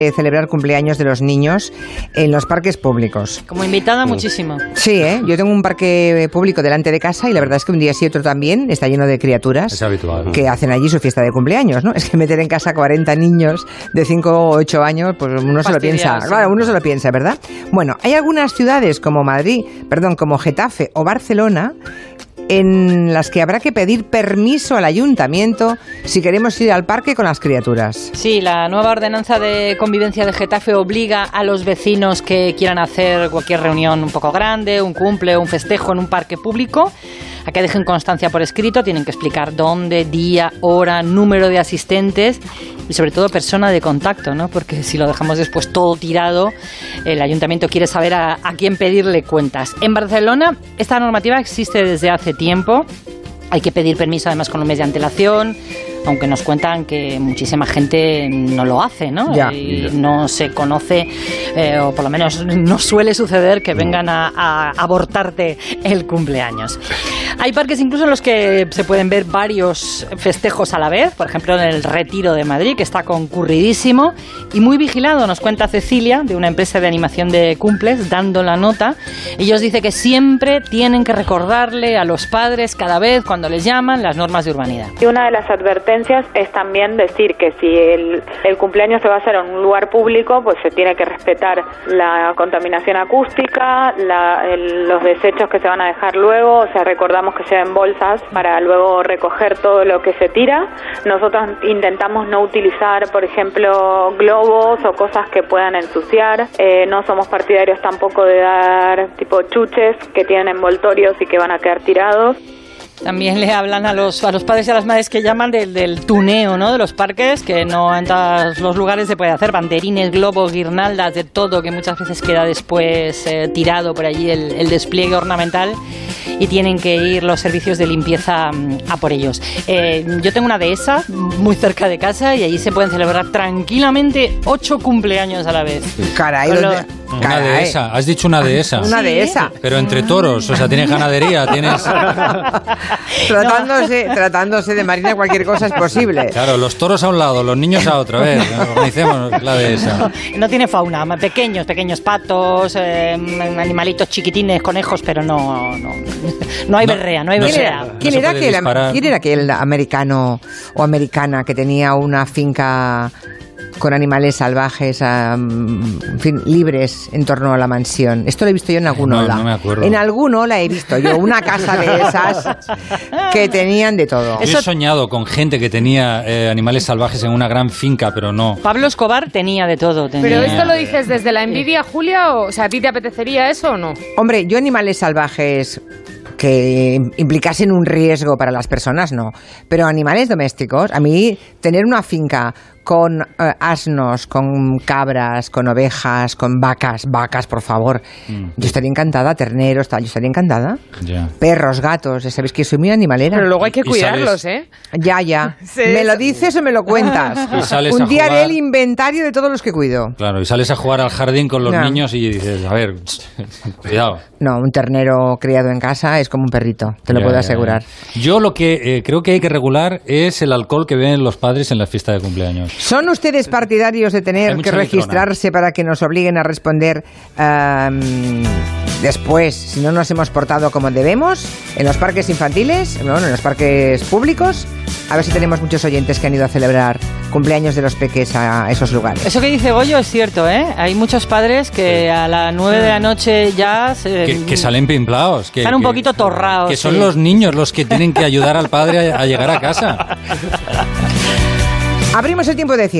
celebrar cumpleaños de los niños en los parques públicos. Como invitada, muchísimo. Sí, yo tengo un parque público delante de casa y la verdad es que un día sí otro también está lleno de criaturas que hacen allí su fiesta de cumpleaños, ¿no? Es que meter en casa 40 niños de 5 o 8 años, pues uno se lo piensa. Claro, uno se lo piensa, ¿verdad? Bueno, hay algunas ciudades como como Getafe o Barcelona, en las que habrá que pedir permiso al ayuntamiento si queremos ir al parque con las criaturas. Sí, la nueva ordenanza de convivencia de Getafe obliga a los vecinos que quieran hacer cualquier reunión un poco grande, un cumple o un festejo en un parque público, a que dejen constancia por escrito. Tienen que explicar dónde, día, hora, número de asistentes y sobre todo persona de contacto, ¿no? Porque si lo dejamos después todo tirado, el ayuntamiento quiere saber a quién pedirle cuentas. En Barcelona esta normativa existe desde hace tiempo. Hay que pedir permiso además con un mes de antelación, aunque nos cuentan que muchísima gente no lo hace, ¿no? Y no se conoce, o por lo menos no suele suceder que vengan a abortarte el cumpleaños. Hay parques incluso en los que se pueden ver varios festejos a la vez, por ejemplo en el Retiro de Madrid, que está concurridísimo y muy vigilado, nos cuenta Cecilia, de una empresa de animación de cumples, dando la nota. Ellos dicen que siempre tienen que recordarle a los padres cada vez cuando les llaman las normas de urbanidad. Y una de las advertencias es también decir que si el cumpleaños se va a hacer en un lugar público, pues se tiene que respetar la contaminación acústica, los desechos que se van a dejar luego, o sea, recordamos que lleven bolsas para luego recoger todo lo que se tira. Nosotros intentamos no utilizar, por ejemplo, globos o cosas que puedan ensuciar. No somos partidarios tampoco de dar tipo chuches que tienen envoltorios y que van a quedar tirados. También le hablan a los padres y a las madres que llaman del tuneo, ¿no? De los parques, que no en todos los lugares se puede hacer. Banderines, globos, guirnaldas, de todo, que muchas veces queda después tirado por allí el despliegue ornamental y tienen que ir los servicios de limpieza a por ellos. Yo tengo una dehesa muy cerca de casa y allí se pueden celebrar tranquilamente 8 cumpleaños a la vez. Caray, una dehesa, has dicho una dehesa. Una dehesa. Pero entre toros, o sea, tienes ganadería, tienes... Tratándose de Marina, cualquier cosa es posible. Claro, los toros a un lado, los niños a otro. A ver, organicemos la dehesa. No tiene fauna, pequeños patos, animalitos chiquitines, conejos, pero no hay berrea, no hay berrea. ¿Quién era aquel americano o americana que tenía una finca con animales salvajes, en fin, libres en torno a la mansión? Esto lo he visto yo en algún ola. No me acuerdo. En algún ola he visto yo una casa de esas que tenían de todo. Yo he soñado con gente que tenía animales salvajes en una gran finca, pero no. Pablo Escobar tenía de todo. ¿Pero esto lo dices desde la envidia, Julia? O sea, ¿a ti te apetecería eso o no? Hombre, yo animales salvajes que implicasen un riesgo para las personas, no. Pero animales domésticos, a mí tener una finca con asnos, con cabras, con ovejas, con vacas, por favor. Yo estaría encantada, terneros, tal, yo estaría encantada. Ya. Perros, gatos, ya sabéis que soy muy animalera. Pero luego hay que cuidarlos, ¿eh? Ya. Sí, ¿Me lo dices o me lo cuentas? Un día haré el inventario de todos los que cuido. Claro, y sales a jugar al jardín con los niños y dices, a ver, cuidado. No, un ternero criado en casa es como un perrito, te lo puedo asegurar. Yo lo que creo que hay que regular es el alcohol que beben los padres en la fiesta de cumpleaños. ¿Son ustedes partidarios de tener que registrarse para que nos obliguen a responder después, si no nos hemos portado como debemos, en los parques infantiles, en los parques públicos? A ver si tenemos muchos oyentes que han ido a celebrar cumpleaños de los peques a esos lugares. Eso que dice Goyo es cierto, ¿eh? Hay muchos padres que a las 9 de la noche ya... Que salen pimplaos. Están un poquito torrados. Que son los niños los que tienen que ayudar al padre a llegar a casa. Abrimos el tiempo de cine.